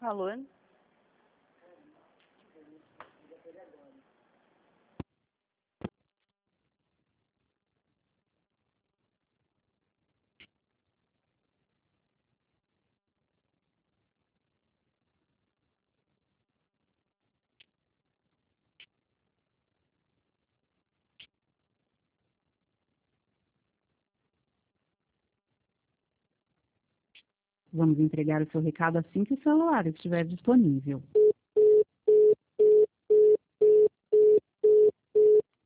Alô? Vamos entregar o seu recado assim que o celular estiver disponível.